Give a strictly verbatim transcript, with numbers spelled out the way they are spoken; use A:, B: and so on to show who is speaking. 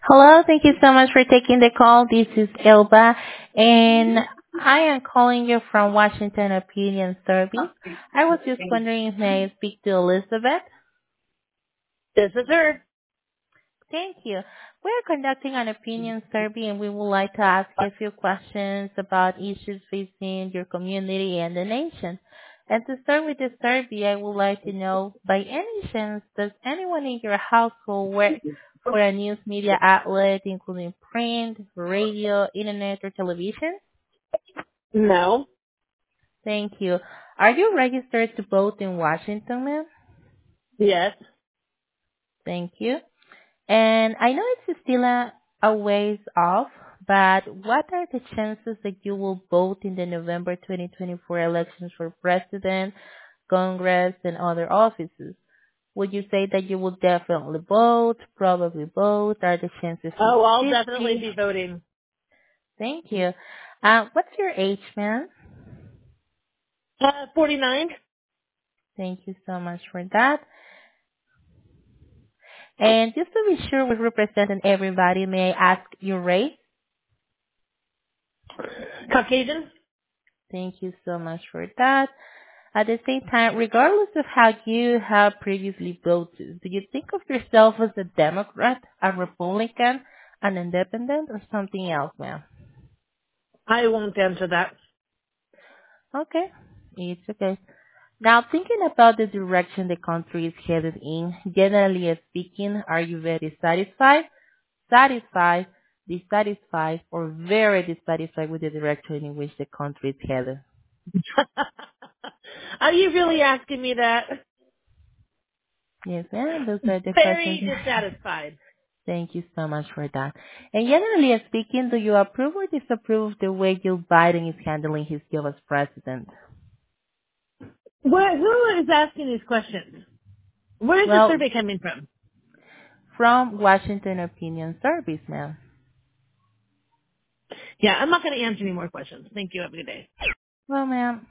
A: Hello. Thank you so much for taking the call. This is Elba, and I am calling you from Washington Opinion Survey. I was just wondering if may I speak to Elizabeth?
B: This is her.
A: Thank you. We're conducting an opinion survey, and we would like to ask you a few questions about issues facing your community and the nation. And to start with the survey, I would like to know, by any chance, does anyone in your household work for a news media outlet, including print, radio, internet, or television?
B: No.
A: Thank you. Are you registered to vote in Washington, ma'am?
B: Yes.
A: Thank you. And I know it's still a, a ways off, but what are the chances that you will vote in the November twenty twenty-four elections for president, Congress, and other offices? Would you say that you will definitely vote, probably vote? Are the chances
B: Oh, I'll definitely
A: fifty-fifty?
B: be voting.
A: Thank you. Uh, what's your age, ma'am?
B: Uh, forty-nine?
A: Thank you so much for that. And just to be sure we're representing everybody, may I ask your race?
B: Caucasian?
A: Thank you so much for that. At the same time, regardless of how you have previously voted, do you think of yourself as a Democrat, a Republican, an independent, or something else, ma'am?
B: I won't answer that.
A: Okay, it's okay. Now, thinking about the direction the country is headed in, generally speaking, are you very satisfied, satisfied, dissatisfied, or very dissatisfied with the direction in which the country is headed?
B: Are you really asking me that?
A: Yes, ma'am, those are the questions.
B: Very dissatisfied.
A: Thank you so much for that. And generally speaking, do you approve or disapprove the way Joe Biden is handling his job as president?
B: Where, who is asking these questions? Where is the
A: Well,
B: survey coming from?
A: from Washington Opinion Service, ma'am.
B: Yeah, I'm not going to answer any more questions. Thank you. Have a good day.
A: Well, ma'am,